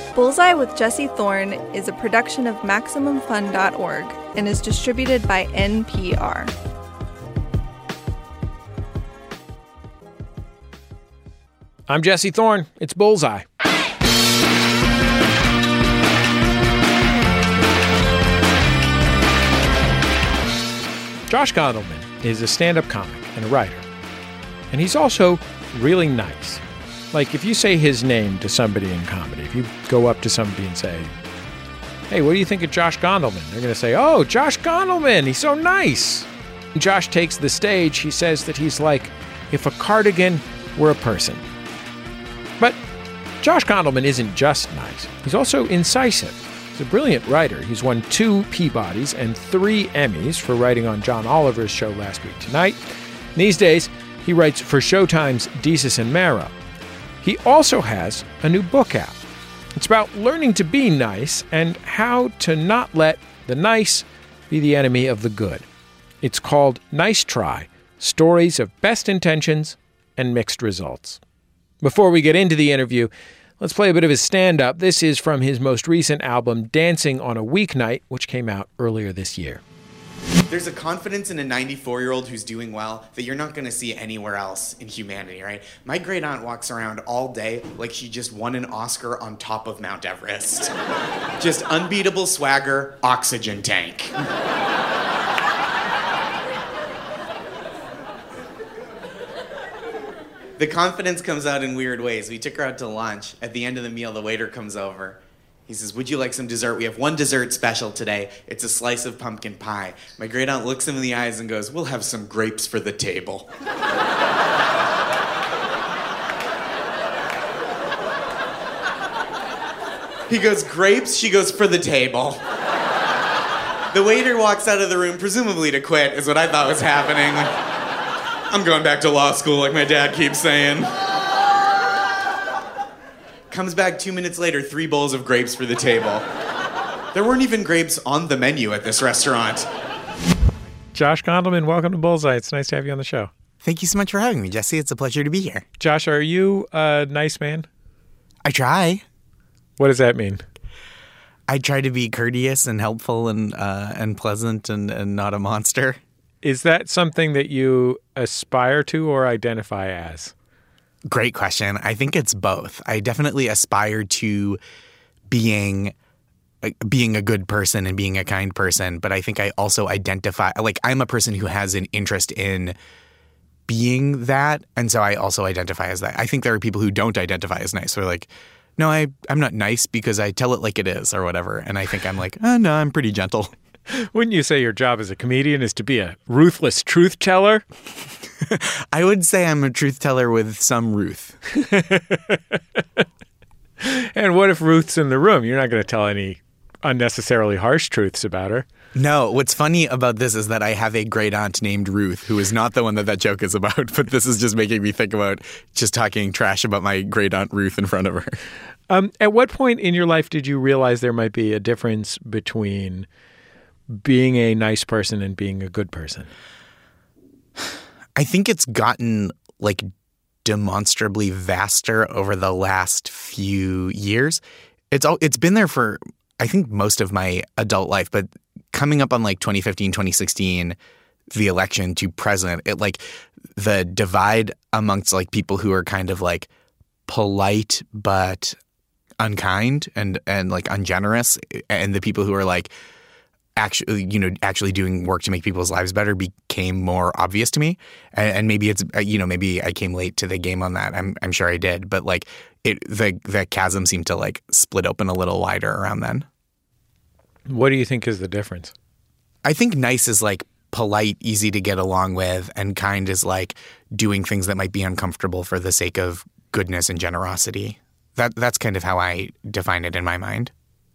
Bullseye with Jesse Thorne is a production of MaximumFun.org and is distributed by NPR. I'm Jesse Thorne. It's Bullseye. Josh Gondelman is a stand-up comic and a writer. And he's also really nice. Like, if you say his name to somebody in comedy, if you go up to somebody and say, "Hey, what do you think of Josh Gondelman?" They're going to say, "Oh, Josh Gondelman, he's so nice." When Josh takes the stage, he says that he's like if a cardigan were a person. But Josh Gondelman isn't just nice. He's also incisive. He's a brilliant writer. He's won 2 Peabodys and 3 Emmys for writing on John Oliver's show Last Week Tonight. These days, he writes for Showtime's Desus and Mero. He also has a new book out. It's about learning to be nice and how to not let the nice be the enemy of the good. It's called Nice Try, Stories of Best Intentions and Mixed Results. Before we get into the interview, let's play a bit of his stand-up. This is from his most recent album, Dancing on a Weeknight, which came out earlier this year. There's a confidence in a 94-year-old who's doing well that you're not going to see anywhere else in humanity, right? My great aunt walks around all day like she just won an Oscar on top of Mount Everest. Just unbeatable swagger, oxygen tank. The confidence comes out in weird ways. We took her out to lunch. At the end of the meal, the waiter comes over. He says, "Would you like some dessert? We have one dessert special today. It's a slice of pumpkin pie." My great aunt looks him in the eyes and goes, "We'll have some grapes for the table." He goes, "Grapes?" She goes, "For the table." The waiter walks out of the room, presumably to quit, is what I thought was happening. I'm going back to law school, like my dad keeps saying. Comes back 2 minutes later, 3 bowls of grapes for the table. There weren't even grapes on the menu at this restaurant. Josh Gondelman, welcome to Bullseye. It's nice to have you on the show. Thank you so much for having me, Jesse. It's a pleasure to be here. Josh, are you a nice man? I try. What does that mean? I try to be courteous and helpful and pleasant and not a monster. Is that something that you aspire to or identify as? Great question. I think it's both. I definitely aspire to being a good person and being a kind person, but I think I also identify, like, I'm a person who has an interest in being that, and so I also identify as that. I think there are people who don't identify as nice. They're like, "No, I'm not nice because I tell it like it is," or whatever. And I think I'm like, "Oh, no, I'm pretty gentle." Wouldn't you say your job as a comedian is to be a ruthless truth teller? I would say I'm a truth teller with some Ruth. And what if Ruth's in the room? You're not going to tell any unnecessarily harsh truths about her. No, what's funny about this is that I have a great aunt named Ruth, who is not the one that joke is about, but this is just making me think about just talking trash about my great aunt Ruth in front of her. At what point in your life did you realize there might be a difference between being a nice person and being a good person? I think it's gotten like demonstrably vaster over the last few years. It's been there for, I think, most of my adult life, but coming up on like 2015, 2016, the election to president, it like the divide amongst like people who are kind of like polite but unkind and like ungenerous, and the people who are like actually doing work to make people's lives better became more obvious to me. And maybe it's, maybe I came late to the game on that. I'm sure I did. But like the chasm seemed to like split open a little wider around then. What do you think is the difference? I think nice is like polite, easy to get along with, and kind is like doing things that might be uncomfortable for the sake of goodness and generosity. That's kind of how I define it in my mind.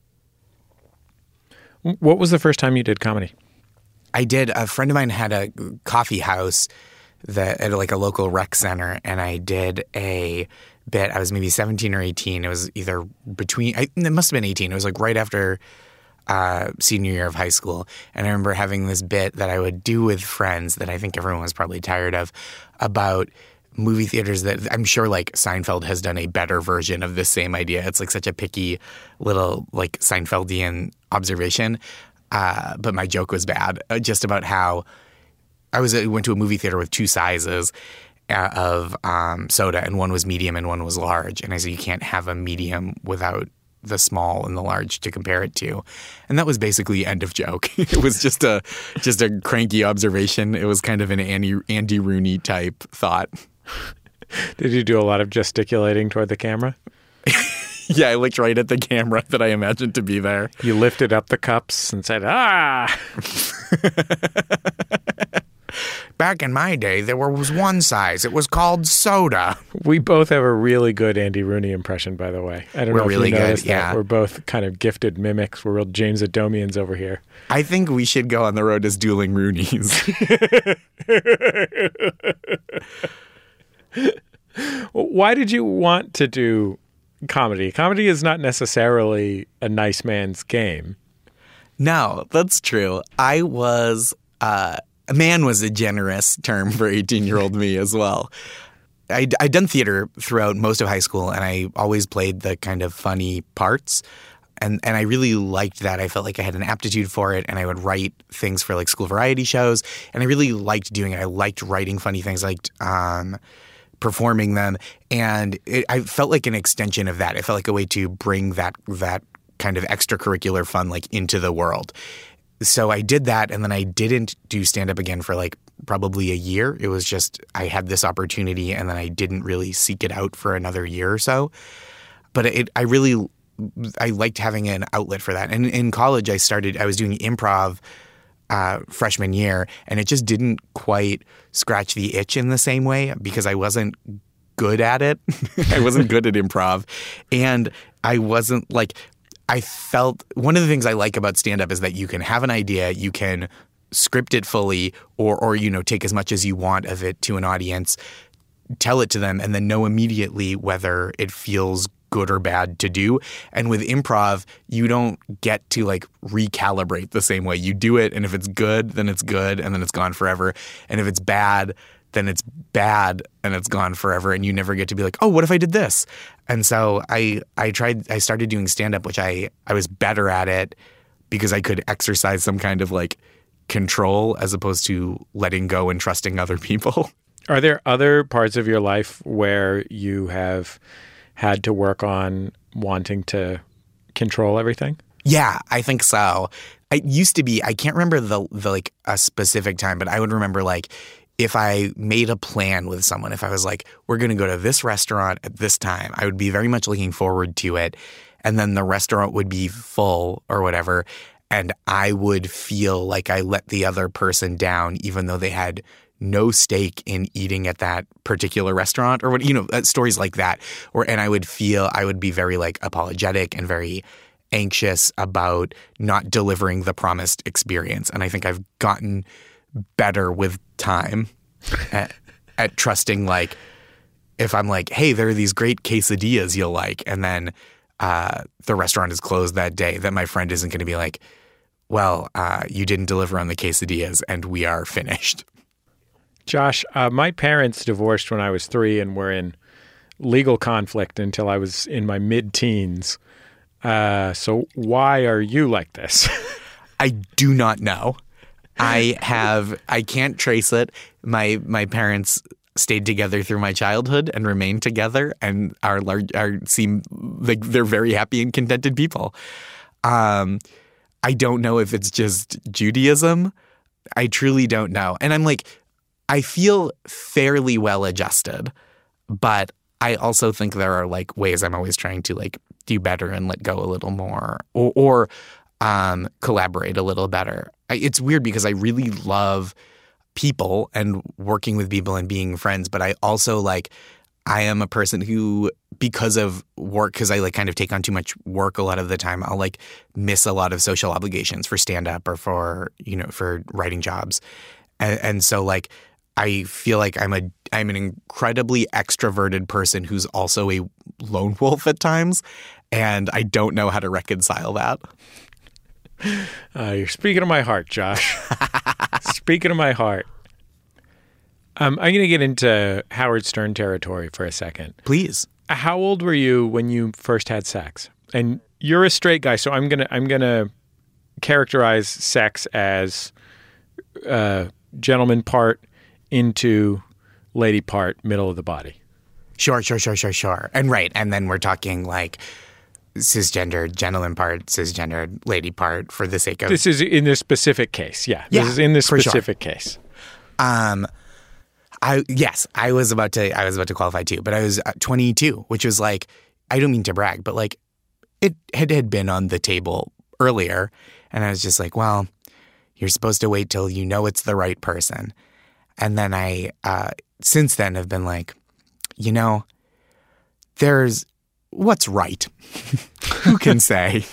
What was the first time you did comedy? I did. A friend of mine had a coffee house at like a local rec center, and I did a bit. I was maybe 17 or 18. It was either it must have been 18. It was like right after senior year of high school. And I remember having this bit that I would do with friends that I think everyone was probably tired of, about movie theaters that I'm sure like Seinfeld has done a better version of this same idea. It's like such a picky little like Seinfeldian observation. But my joke was bad just about how I went to a movie theater with two sizes of soda, and one was medium and one was large. And I said, you can't have a medium without the small and the large to compare it to. And that was basically end of joke. It was just a cranky observation. It was kind of an Andy Rooney type thought. Did you do a lot of gesticulating toward the camera? Yeah, I looked right at the camera that I imagined to be there. You lifted up the cups and said, ah! Back in my day, there was one size. It was called soda. We both have a really good Andy Rooney impression, by the way. I don't know if really you noticed good, that. yeah. We're both kind of gifted mimics. We're real James Adomians over here. I think we should go on the road as dueling Rooneys. Why did you want to do comedy? Comedy is not necessarily a nice man's game. No, that's true. I was man was a generous term for 18-year-old me as well. I'd done theater throughout most of high school, and I always played the kind of funny parts. And I really liked that. I felt like I had an aptitude for it, and I would write things for like school variety shows. And I really liked doing it. I liked writing funny things. I liked performing them. And I felt like an extension of that. It felt like a way to bring that kind of extracurricular fun like into the world. So I did that, and then I didn't do stand-up again for like probably a year. It was just I had this opportunity, and then I didn't really seek it out for another year or so. But I liked having an outlet for that. And in college, I was doing improv freshman year, and it just didn't quite scratch the itch in the same way because I wasn't good at it. I wasn't good at improv, and I wasn't like – I felt one of the things I like about stand-up is that you can have an idea, you can script it fully or take as much as you want of it to an audience, tell it to them, and then know immediately whether it feels good or bad to do. And with improv, you don't get to like recalibrate the same way. You do it, and if it's good, then it's good, and then it's gone forever. And if it's bad, then it's bad and it's gone forever, and you never get to be like, oh, what if I did this? And so I started doing stand-up, which I was better at it because I could exercise some kind of like control as opposed to letting go and trusting other people. Are there other parts of your life where you have had to work on wanting to control everything? Yeah, I think so. It used to be, I can't remember the like a specific time, but I would remember like if I made a plan with someone, if I was like, we're going to go to this restaurant at this time, I would be very much looking forward to it. And then the restaurant would be full or whatever. And I would feel like I let the other person down, even though they had no stake in eating at that particular restaurant or what, stories like that. And I would be very like apologetic and very anxious about not delivering the promised experience. And I think I've gotten better with time at trusting, like, if I'm like, hey, there are these great quesadillas you'll like, and then the restaurant is closed that day, that my friend isn't going to be like, well, you didn't deliver on the quesadillas and we are finished. Josh, my parents divorced when I was 3 and were in legal conflict until I was in my mid-teens. So why are you like this? I do not know. I can't trace it. My parents stayed together through my childhood and remain together and seem like they're very happy and contented people. I don't know if it's just Judaism. I truly don't know. And I'm like, I feel fairly well adjusted, but I also think there are like ways I'm always trying to like do better and let go a little more or collaborate a little better. It's weird because I really love people and working with people and being friends, but I also like I am a person who, because of work, because I like kind of take on too much work a lot of the time, I'll like miss a lot of social obligations for stand-up or for writing jobs. And so like I feel like I'm an incredibly extroverted person who's also a lone wolf at times, and I don't know how to reconcile that. You're speaking to my heart, Josh. Speaking to my heart. I'm going to get into Howard Stern territory for a second. Please. How old were you when you first had sex? And you're a straight guy, so I'm gonna characterize sex as gentleman part into lady part, middle of the body. Sure. And right. And then we're talking like cisgendered gentleman part, cisgendered lady part for the sake of... This is in this specific case. Yeah. This is in this specific case. I was about to qualify too, but I was 22, which was like, I don't mean to brag, but like it had been on the table earlier. And I was just like, well, you're supposed to wait till you know it's the right person. And then I, since then have been like, you know, there's what's right. Who can say?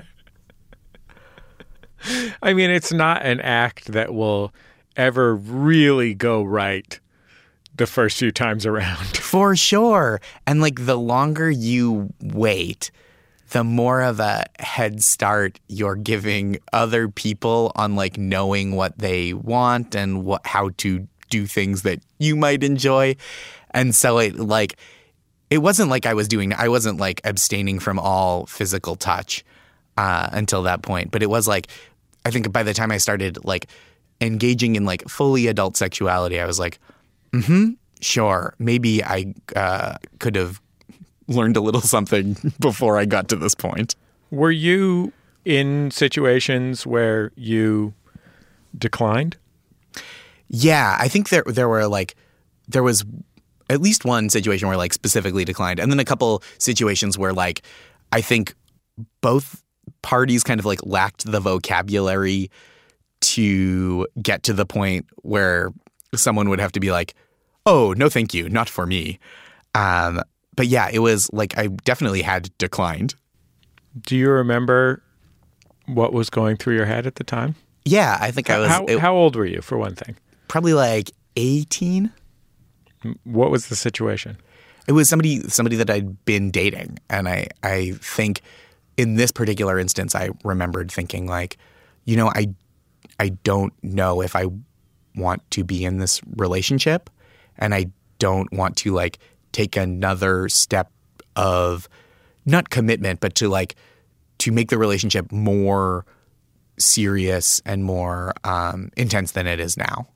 I mean, it's not an act that will ever really go right the first few times around. For sure. And like the longer you wait, the more of a head start you're giving other people on like knowing what they want and how to do things that you might enjoy. And so it wasn't like I wasn't like abstaining from all physical touch until that point. But it was like, I think by the time I started like engaging in like fully adult sexuality, I was like, sure, maybe I could have learned a little something before I got to this point. Were you in situations where you declined? Yeah, I think there was at least one situation where like specifically declined, and then a couple situations where like I think both parties kind of like lacked the vocabulary to get to the point where someone would have to be like, oh, no, thank you, not for me. But yeah, it was like I definitely had declined. Do you remember what was going through your head at the time? Yeah, I think I was. How old were you, for one thing? Probably like 18. What was the situation? It was somebody that I'd been dating. And I think in this particular instance, I remembered thinking like, you know, I don't know if I want to be in this relationship. And I don't want to like take another step of not commitment, but to make the relationship more serious and more intense than it is now.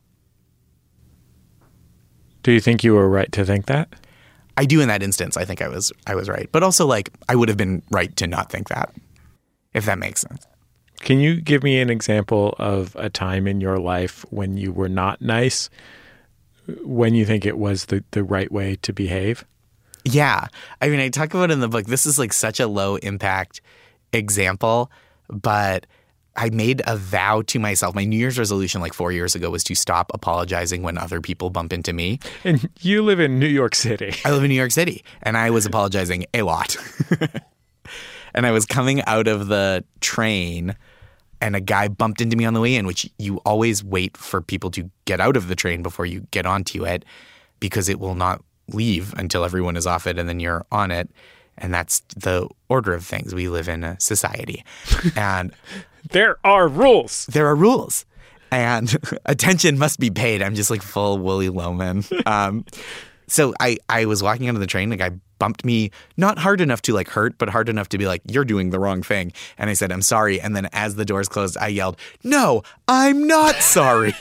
Do you think you were right to think that? I do in that instance. I think I was right. But also like I would have been right to not think that, if that makes sense. Can you give me an example of a time in your life when you were not nice, when you think it was the right way to behave? Yeah. I mean, I talk about it in the book. This is like such a low impact example, but I made a vow to myself. My New Year's resolution like 4 years ago was to stop apologizing when other people bump into me. And you live in New York City. I live in New York City, and I was apologizing a lot. And I was coming out of the train, and a guy bumped into me on the way in, which you always wait for people to get out of the train before you get onto it because it will not leave until everyone is off it and then you're on it. And that's the order of things. We live in a society. And there are rules. There are rules. And attention must be paid. I'm just like full Willy Loman. So I was walking onto the train. The guy bumped me, not hard enough to like hurt, but hard enough to be like, you're doing the wrong thing. And I said, I'm sorry. And then as the doors closed, I yelled, no, I'm not sorry.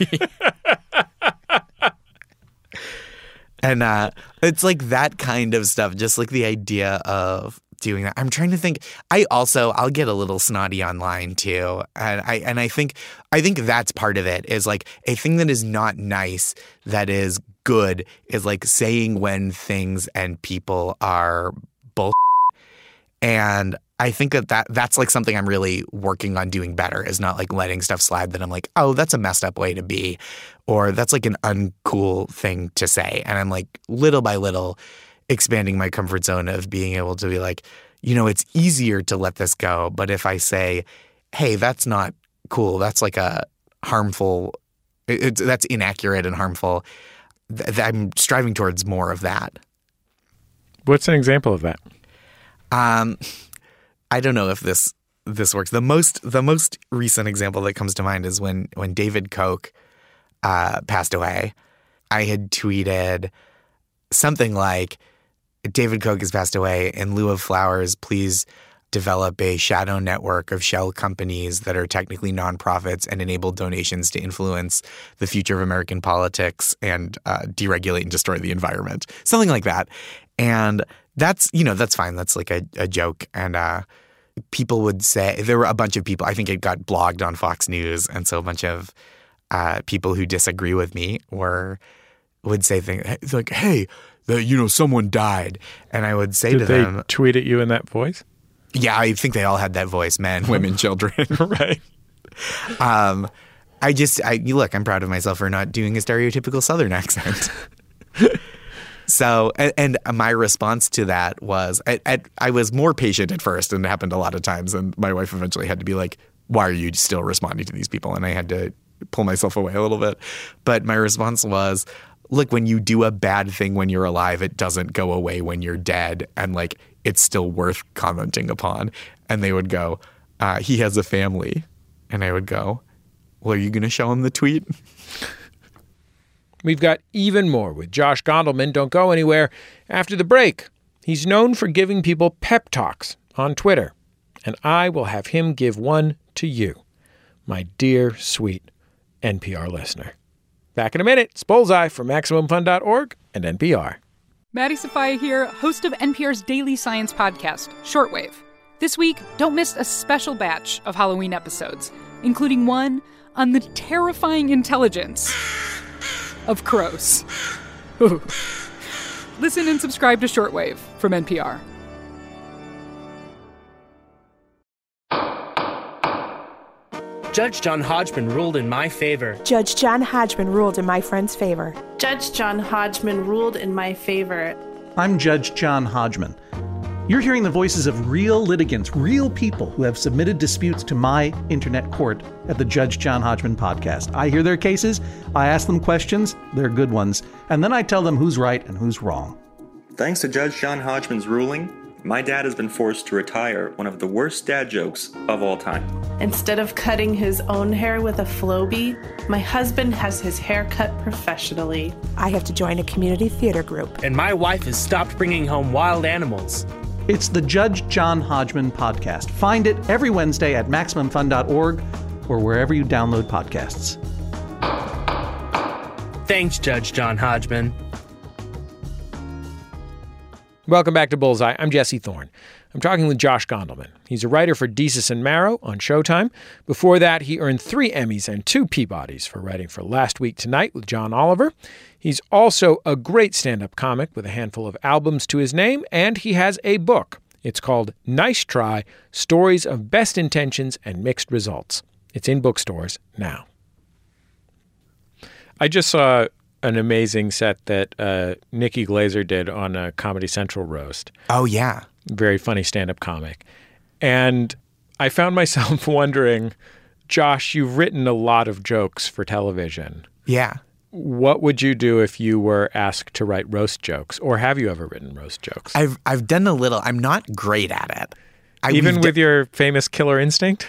And it's like that kind of stuff, just like the idea of doing that. I'm trying to think. I'll get a little snotty online too. And I think that's part of it is like a thing that is not nice that is good is like saying when things and people are bullshit. And I think that's like something I'm really working on doing better is not like letting stuff slide that I'm like, oh, that's a messed up way to be, or that's like an uncool thing to say. And I'm like little by little expanding my comfort zone of being able to be like, you know, it's easier to let this go. But if I say, hey, that's not cool, that's like a harmful, that's inaccurate and harmful, I'm striving towards more of that. What's an example of that? I don't know if this works. The most recent example that comes to mind is when David Koch passed away. I had tweeted something like, David Koch has passed away. In lieu of flowers, please develop a shadow network of shell companies that are technically nonprofits and enable donations to influence the future of American politics and deregulate and destroy the environment. Something like that. And that's fine. That's like a joke. And people would say, there were a bunch of people, I think it got blogged on Fox News. And so a bunch of people who disagree with me would say things like, hey, someone died. And I would say to them. Did they tweet at you in that voice? Yeah, I think they all had that voice, men, women, children. Right. Look, I'm proud of myself for not doing a stereotypical Southern accent. So, and my response to that was, I was more patient at first, and it happened a lot of times. And my wife eventually had to be like, why are you still responding to these people? And I had to pull myself away a little bit. But my response was, look, when you do a bad thing when you're alive, it doesn't go away when you're dead. And like, it's still worth commenting upon. And they would go, he has a family. And I would go, well, are you going to show him the tweet? We've got even more with Josh Gondelman. Don't go anywhere. After the break, he's known for giving people pep talks on Twitter. And I will have him give one to you, my dear, sweet NPR listener. Back in a minute. It's Bullseye from MaximumFun.org and NPR. Maddie Sofia here, host of NPR's daily science podcast, Shortwave. This week, don't miss a special batch of Halloween episodes, including one on the terrifying intelligence of crows. Ooh. Listen and subscribe to Shortwave from NPR. Judge John Hodgman ruled in my favor. Judge John Hodgman ruled in my friend's favor. Judge John Hodgman ruled in my favor. I'm Judge John Hodgman. You're hearing the voices of real litigants, real people who have submitted disputes to my internet court at the Judge John Hodgman podcast. I hear their cases, I ask them questions, they're good ones, and then I tell them who's right and who's wrong. Thanks to Judge John Hodgman's ruling, my dad has been forced to retire one of the worst dad jokes of all time. Instead of cutting his own hair with a Flowbee, my husband has his hair cut professionally. I have to join a community theater group. And my wife has stopped bringing home wild animals. It's the Judge John Hodgman podcast. Find it every Wednesday at MaximumFun.org or wherever you download podcasts. Thanks, Judge John Hodgman. Welcome back to Bullseye. I'm Jesse Thorne. I'm talking with Josh Gondelman. He's a writer for Desus and Mero on Showtime. Before that, he earned 3 Emmys and 2 Peabodys for writing for Last Week Tonight with John Oliver. He's also a great stand-up comic with a handful of albums to his name, and he has a book. It's called Nice Try, Stories of Best Intentions and Mixed Results. It's in bookstores now. I just saw an amazing set that Nikki Glaser did on a Comedy Central roast. Oh, yeah. Very funny stand-up comic. And I found myself wondering, Josh, you've written a lot of jokes for television. Yeah. What would you do if you were asked to write roast jokes? Or have you ever written roast jokes? I've done a little. I'm not great at it. Even with your famous killer instinct?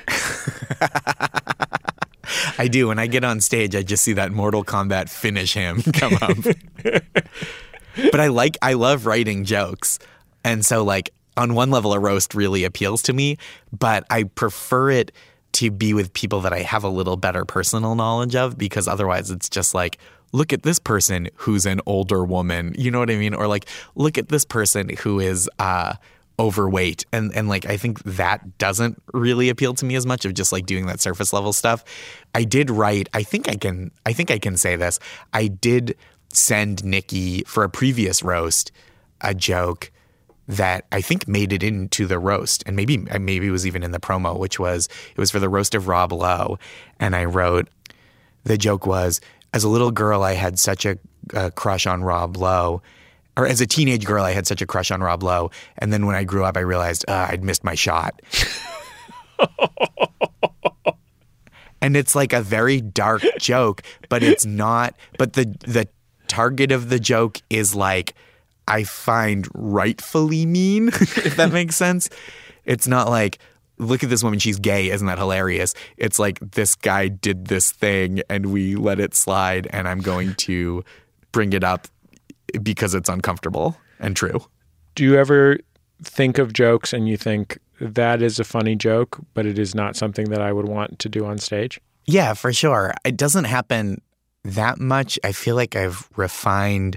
I do. When I get on stage, I just see that Mortal Kombat finish him come up. But I love writing jokes. And so like on one level, a roast really appeals to me, but I prefer it to be with people that I have a little better personal knowledge of, because otherwise it's just like, look at this person who's an older woman. You know what I mean? Or like, look at this person who is overweight. And like, I think that doesn't really appeal to me as much of just like doing that surface level stuff. I did write, I think I can say this. I did send Nikki for a previous roast a joke that I think made it into the roast, and maybe it was even in the promo, which was, it was for the roast of Rob Lowe. And I wrote, the joke was, as a little girl, I had such a crush on Rob Lowe. Or as a teenage girl, I had such a crush on Rob Lowe. And then when I grew up, I realized I'd missed my shot. And it's like a very dark joke, but it's not. But the target of the joke is like, I find rightfully mean, if that makes sense. It's not like, look at this woman, she's gay, isn't that hilarious? It's like, this guy did this thing and we let it slide and I'm going to bring it up because it's uncomfortable and true. Do you ever think of jokes and you think that is a funny joke, but it is not something that I would want to do on stage? Yeah, for sure. It doesn't happen that much. I feel like I've refined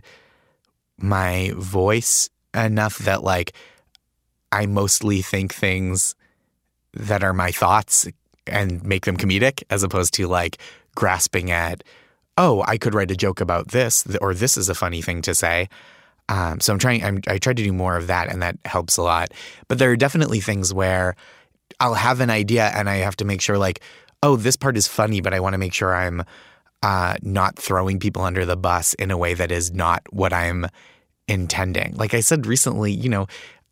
my voice enough that like I mostly think things that are my thoughts and make them comedic, as opposed to like grasping at, oh, I could write a joke about this, or this is a funny thing to say. So I try to do more of that, and that helps a lot. But there are definitely things where I'll have an idea and I have to make sure like, oh, this part is funny, but I want to make sure I'm not throwing people under the bus in a way that is not what I'm intending. Like I said recently, you know,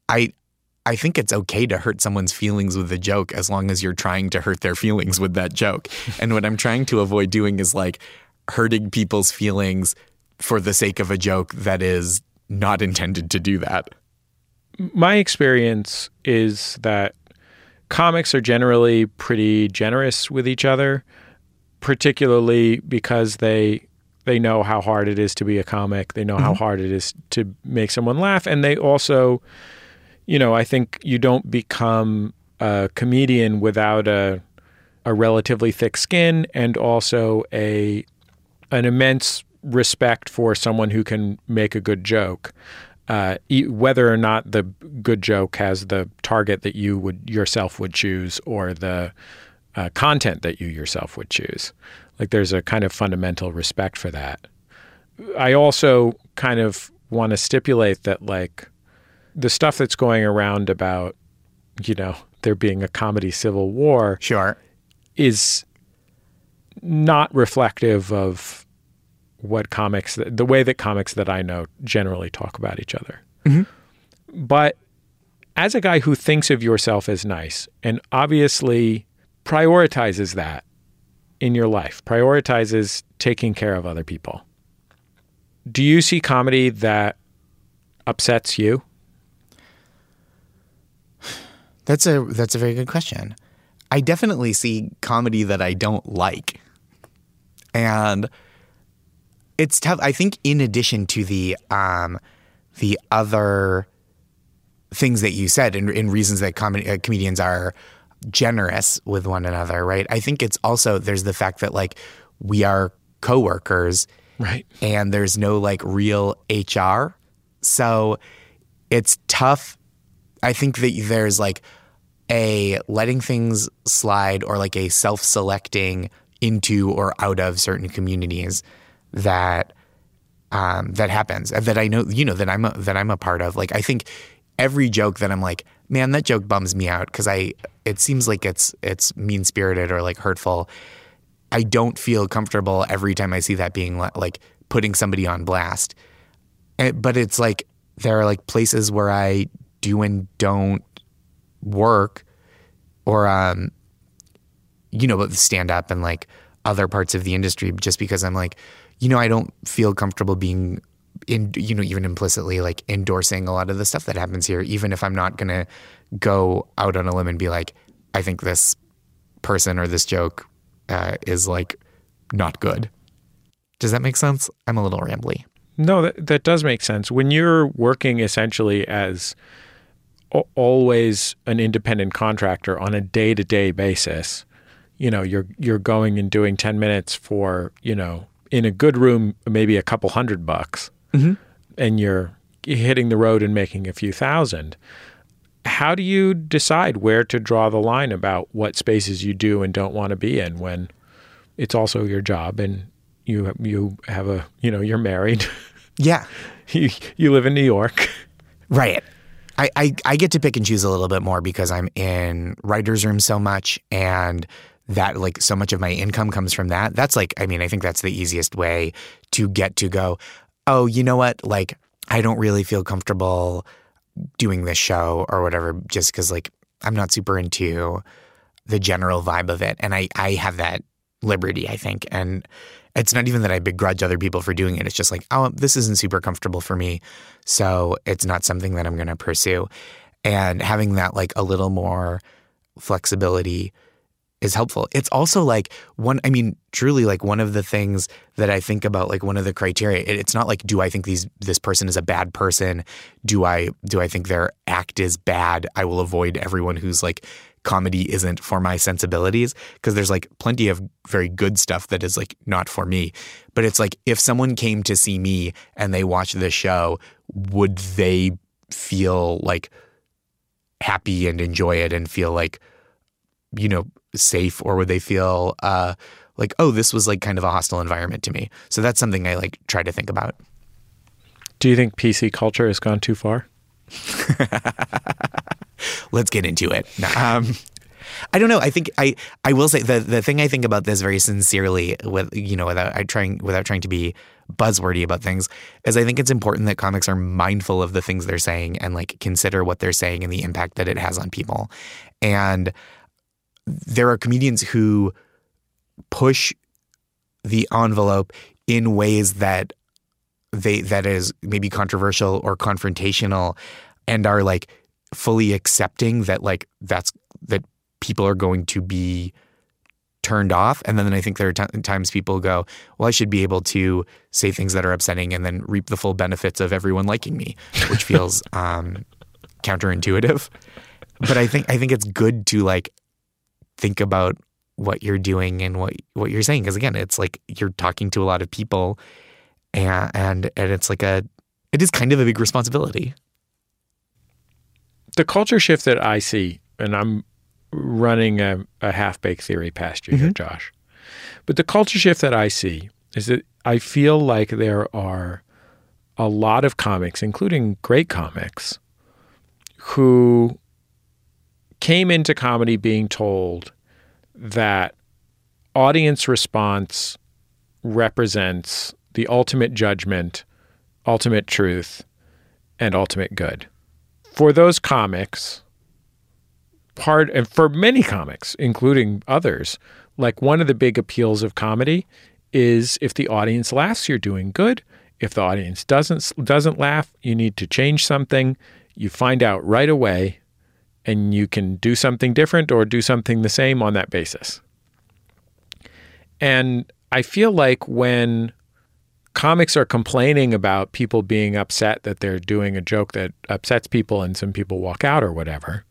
I think it's okay to hurt someone's feelings with a joke as long as you're trying to hurt their feelings with that joke. And what I'm trying to avoid doing is like hurting people's feelings for the sake of a joke that is not intended to do that. My experience is that comics are generally pretty generous with each other, particularly because they know how hard it is to be a comic. They know how hard it is to make someone laugh. And they also, you know, I think you don't become a comedian without a relatively thick skin and also an immense respect for someone who can make a good joke, whether or not the good joke has the target that you yourself would choose or the content that you yourself would choose. Like there's a kind of fundamental respect for that. I also kind of want to stipulate that like the stuff that's going around about, you know, there being a comedy civil war is not reflective of what comics, the way that comics that I know generally talk about each other. But as a guy who thinks of yourself as nice and obviously prioritizes that in your life, prioritizes taking care of other people, do you see comedy that upsets you? That's a very good question. I definitely see comedy that I don't like. And it's tough. I think in addition to the other things that you said and reasons that comedians are generous with one another, right? I think it's also, there's the fact that like we are coworkers, right? And there's no like real HR. So it's tough. I think that there's like a letting things slide or like a self-selecting into or out of certain communities that happens, that I know, you know, that I'm a part of. Like I think every joke that I'm like, man, that joke bums me out because it seems like it's mean-spirited or like hurtful. I don't feel comfortable every time I see that being like putting somebody on blast. But it's like there are like places where I do and don't work, or you know, stand up and like other parts of the industry, just because I'm like, you know, I don't feel comfortable being in, you know, even implicitly like endorsing a lot of the stuff that happens here, even if I'm not gonna go out on a limb and be like, I think this person or this joke is like not good. Does that make sense? I'm a little rambly. No, that does make sense. When you're working essentially as always an independent contractor on a day-to-day basis, you know, you're going and doing 10 minutes for, you know, in a good room, maybe a couple $100, and you're hitting the road and making a few thousand. How do you decide where to draw the line about what spaces you do and don't want to be in when it's also your job and you have a, you know, you're married. Yeah. You live in New York. Right. I get to pick and choose a little bit more because I'm in writer's room so much, and that like so much of my income comes from that. That's like, I mean, I think that's the easiest way to get to go, oh, you know what? Like, I don't really feel comfortable doing this show or whatever, just because like I'm not super into the general vibe of it. And I have that liberty, I think. And it's not even that I begrudge other people for doing it. It's just like, oh, this isn't super comfortable for me, so it's not something that I'm going to pursue. And having that like a little more flexibility is helpful. It's also like truly like one of the things that I think about, like one of the criteria, it's not like, do I think this person is a bad person? Do I think their act is bad? I will avoid everyone who's like comedy isn't for my sensibilities, because there's like plenty of very good stuff that is like not for me. But it's like, if someone came to see me and they watched this show, would they feel like happy and enjoy it and feel like, you know, safe, or would they feel like, oh, this was like kind of a hostile environment to me? So that's something I like try to think about. Do you think PC culture has gone too far? Let's get into it. I don't know. I think I will say the thing I think about this very sincerely, without trying to be buzzwordy about things, is I think it's important that comics are mindful of the things they're saying and like consider what they're saying and the impact that it has on people. And there are comedians who push the envelope in ways that is maybe controversial or confrontational, and are like fully accepting that like that people are going to be turned off. And then I think there are times people go, well, I should be able to say things that are upsetting and then reap the full benefits of everyone liking me, which feels counterintuitive. But I think it's good to like think about what you're doing and what you're saying, because again, it's like you're talking to a lot of people, and it's like it is kind of a big responsibility. The culture shift that I see, and I'm running a half-baked theory past you here, Josh, but the culture shift that I see is that I feel like there are a lot of comics, including great comics, who came into comedy being told that audience response represents the ultimate judgment, ultimate truth, and ultimate good. For those comics, and for many comics, including others, like one of the big appeals of comedy is if the audience laughs, you're doing good. If the audience doesn't laugh, you need to change something. You find out right away, and you can do something different or do something the same on that basis. And I feel like when comics are complaining about people being upset that they're doing a joke that upsets people and some people walk out or whatever,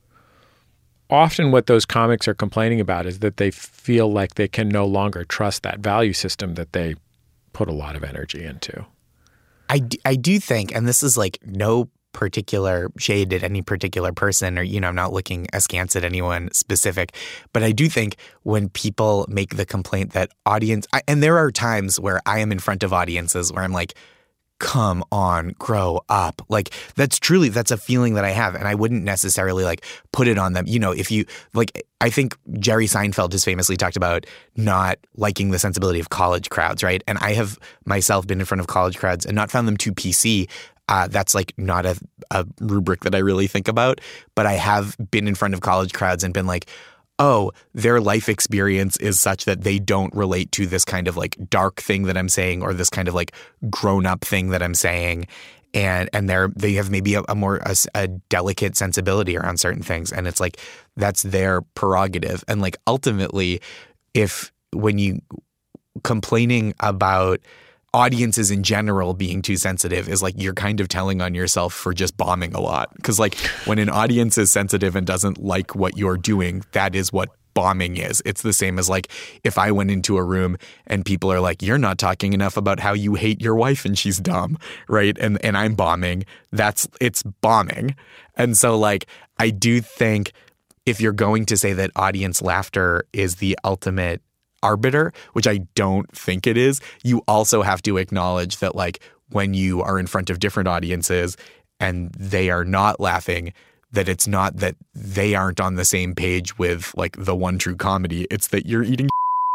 often what those comics are complaining about is that they feel like they can no longer trust that value system that they put a lot of energy into. I do think, and this is like no particular shade at any particular person, or, you know, I'm not looking askance at anyone specific, but I do think when people make the complaint that and there are times where I am in front of audiences where I'm like, come on, grow up. Like that's a feeling that I have, and I wouldn't necessarily like put it on them. You know, if you like, I think Jerry Seinfeld has famously talked about not liking the sensibility of college crowds, right? And I have myself been in front of college crowds and not found them too PC. That's like not a rubric that I really think about, but I have been in front of college crowds and been like, oh, their life experience is such that they don't relate to this kind of like dark thing that I'm saying, or this kind of like grown up thing that I'm saying. And they have maybe a more delicate sensibility around certain things. And it's like, that's their prerogative. And like ultimately, when you complaining about audiences in general being too sensitive is like you're kind of telling on yourself for just bombing a lot. Because like when an audience is sensitive and doesn't like what you're doing, that is what bombing is. It's the same as like if I went into a room and people are like, you're not talking enough about how you hate your wife and she's dumb, right? And I'm bombing. It's bombing. And so like I do think if you're going to say that audience laughter is the ultimate arbiter, which I don't think it is, you also have to acknowledge that like when you are in front of different audiences and they are not laughing, that it's not that they aren't on the same page with like the one true comedy, it's that you're eating.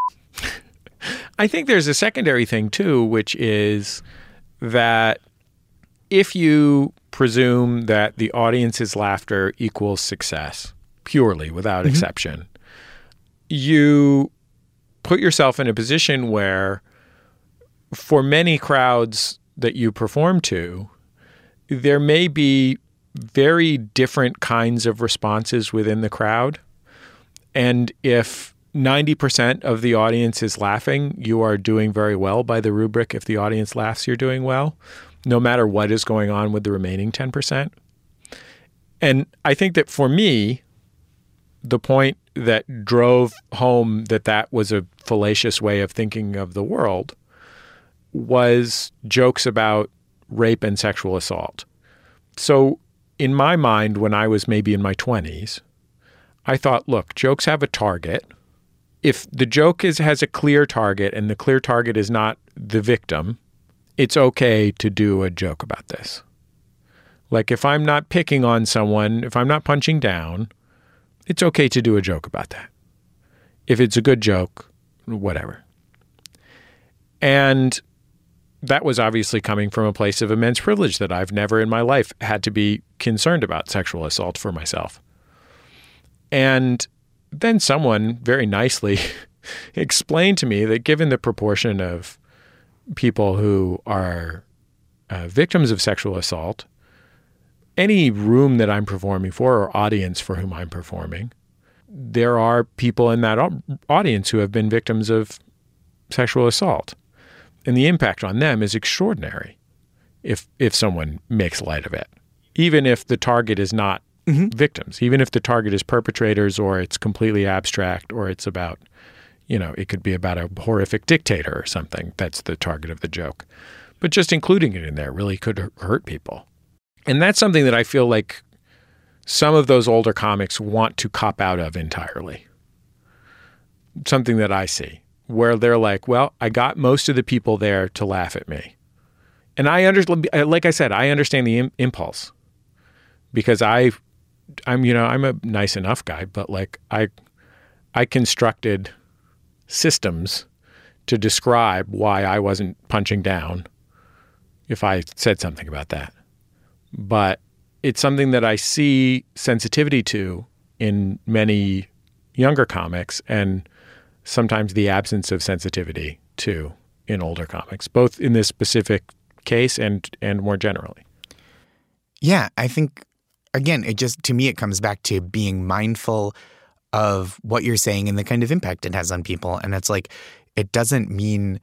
I think there's a secondary thing too, which is that if you presume that the audience's laughter equals success purely without exception, you put yourself in a position where for many crowds that you perform to, there may be very different kinds of responses within the crowd. And if 90% of the audience is laughing, you are doing very well by the rubric. If the audience laughs, you're doing well, no matter what is going on with the remaining 10%. And I think that for me, the point that drove home that was a fallacious way of thinking of the world was jokes about rape and sexual assault. So in my mind, when I was maybe in my 20s, I thought, look, jokes have a target. If the joke has a clear target and the clear target is not the victim, it's okay to do a joke about this. Like if I'm not picking on someone, if I'm not punching down, it's okay to do a joke about that. If it's a good joke, whatever. And that was obviously coming from a place of immense privilege that I've never in my life had to be concerned about sexual assault for myself. And then someone very nicely explained to me that given the proportion of people who are victims of sexual assault, any room that I'm performing for or audience for whom I'm performing, there are people in that audience who have been victims of sexual assault. And the impact on them is extraordinary if someone makes light of it, even if the target is not victims, even if the target is perpetrators or it's completely abstract or it's about, it could be about a horrific dictator or something. That's the target of the joke. But just including it in there really could hurt people. And that's something that I feel like some of those older comics want to cop out of entirely. Something that I see where they're like, well, I got most of the people there to laugh at me. And I understand, like I said, I understand the impulse because I'm a nice enough guy, but like I constructed systems to describe why I wasn't punching down if I said something about that. But it's something that I see sensitivity to in many younger comics and sometimes the absence of sensitivity to in older comics, both in this specific case and more generally. Yeah, I think, again, to me, it comes back to being mindful of what you're saying and the kind of impact it has on people. And it's like, it doesn't mean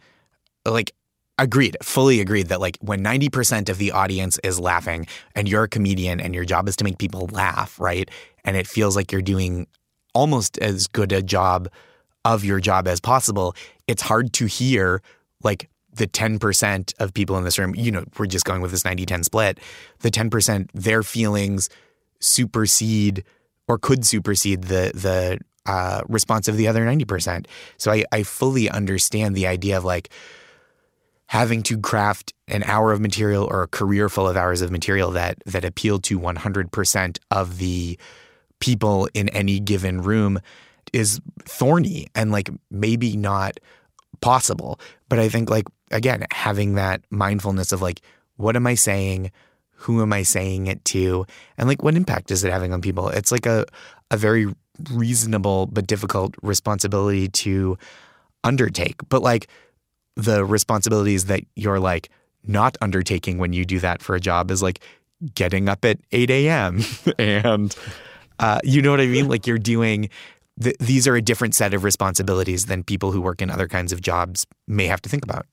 fully agreed that like when 90% of the audience is laughing and you're a comedian and your job is to make people laugh, right? And it feels like you're doing almost as good a job of your job as possible. It's hard to hear like the 10% of people in this room, we're just going with this 90-10 split, the 10%, their feelings supersede or could supersede the response of the other 90%. So I fully understand the idea of like having to craft an hour of material or a career full of hours of material that appeal to 100% of the people in any given room is thorny and like maybe not possible. But I think like, again, having that mindfulness of like, what am I saying? Who am I saying it to? And like, what impact is it having on people? It's like a very reasonable but difficult responsibility to undertake. But like the responsibilities that you're like not undertaking when you do that for a job is like getting up at 8 a.m. and you know what I mean? Like you're doing these are a different set of responsibilities than people who work in other kinds of jobs may have to think about.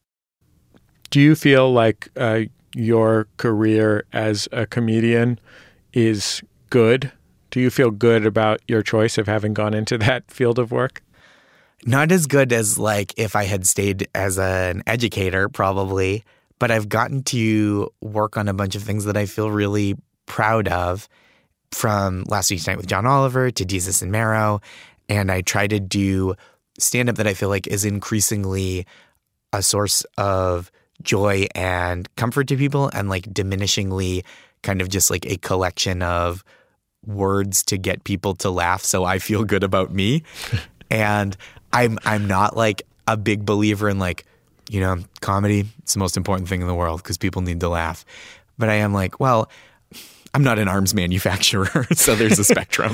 Do you feel like your career as a comedian is good? Do you feel good about your choice of having gone into that field of work? Not as good as like if I had stayed as an educator, probably. But I've gotten to work on a bunch of things that I feel really proud of, from Last Week's Night with John Oliver to Jesus and Marrow. And I try to do stand-up that I feel like is increasingly a source of joy and comfort to people, and like diminishingly kind of just like a collection of words to get people to laugh so I feel good about me. And I'm not like a big believer in like, comedy, it's the most important thing in the world because people need to laugh. But I am like, well, I'm not an arms manufacturer, so there's a spectrum.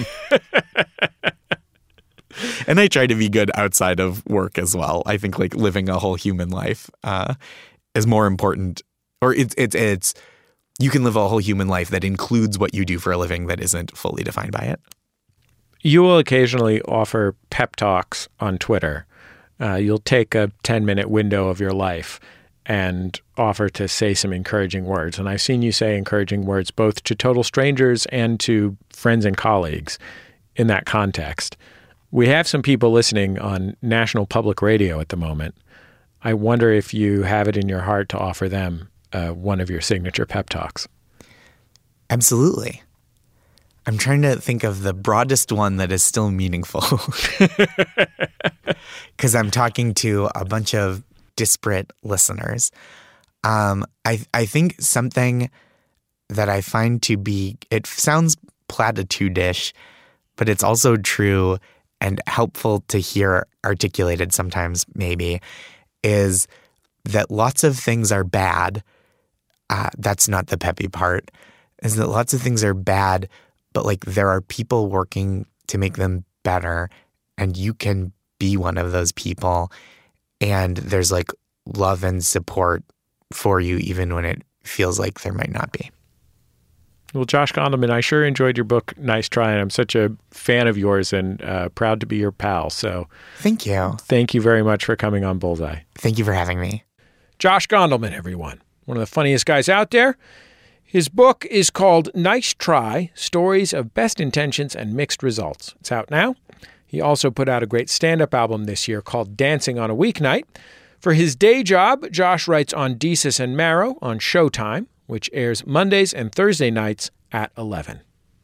And I try to be good outside of work as well. I think like living a whole human life is more important, or it's you can live a whole human life that includes what you do for a living that isn't fully defined by it. You will occasionally offer pep talks on Twitter. You'll take a 10-minute window of your life and offer to say some encouraging words. And I've seen you say encouraging words both to total strangers and to friends and colleagues in that context. We have some people listening on National Public Radio at the moment. I wonder if you have it in your heart to offer them one of your signature pep talks. Absolutely. I'm trying to think of the broadest one that is still meaningful. Because I'm talking to a bunch of disparate listeners. I think something that I find to be, it sounds platitude-ish, but it's also true and helpful to hear articulated sometimes maybe, is that lots of things are bad. That's not the peppy part. Is that lots of things are bad, but like there are people working to make them better, and you can be one of those people. And there's like love and support for you even when it feels like there might not be. Well, Josh Gondelman, I sure enjoyed your book, Nice Try, and I'm such a fan of yours and proud to be your pal. So thank you. Thank you very much for coming on Bullseye. Thank you for having me. Josh Gondelman, everyone. One of the funniest guys out there. His book is called Nice Try, Stories of Best Intentions and Mixed Results. It's out now. He also put out a great stand-up album this year called Dancing on a Weeknight. For his day job, Josh writes on Desus and Mero on Showtime, which airs Mondays and Thursday nights at 11.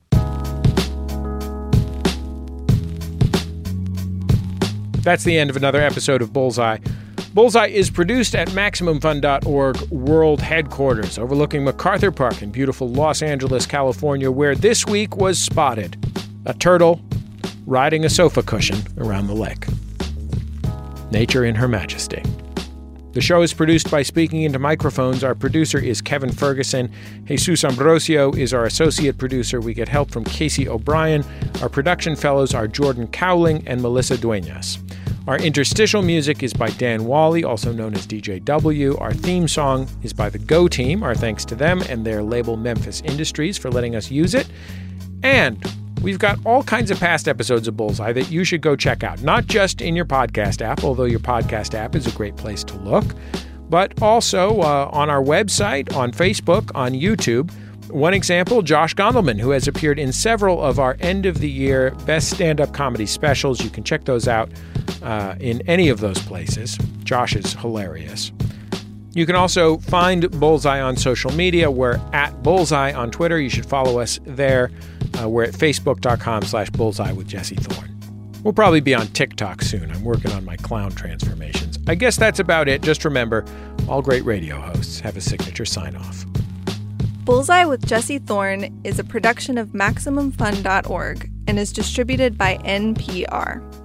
That's the end of another episode of Bullseye. Bullseye is produced at MaximumFun.org World Headquarters, overlooking MacArthur Park in beautiful Los Angeles, California, where this week was spotted a turtle riding a sofa cushion around the lake. Nature in her majesty. The show is produced by Speaking Into Microphones. Our producer is Kevin Ferguson. Jesus Ambrosio is our associate producer. We get help from Casey O'Brien. Our production fellows are Jordan Cowling and Melissa Duenas. Our interstitial music is by Dan Wally, also known as DJ W. Our theme song is by the Go Team. Our thanks to them and their label Memphis Industries for letting us use it. And we've got all kinds of past episodes of Bullseye that you should go check out, not just in your podcast app, although your podcast app is a great place to look, but also on our website, on Facebook, on YouTube. One example, Josh Gondelman, who has appeared in several of our end-of-the-year best stand-up comedy specials. You can check those out in any of those places. Josh is hilarious. You can also find Bullseye on social media. We're at Bullseye on Twitter. You should follow us there. We're at facebook.com/Bullseye with Jesse Thorne. We'll probably be on TikTok soon. I'm working on my clown transformations. I guess that's about it. Just remember, all great radio hosts have a signature sign-off. Bullseye with Jesse Thorne is a production of MaximumFun.org and is distributed by NPR.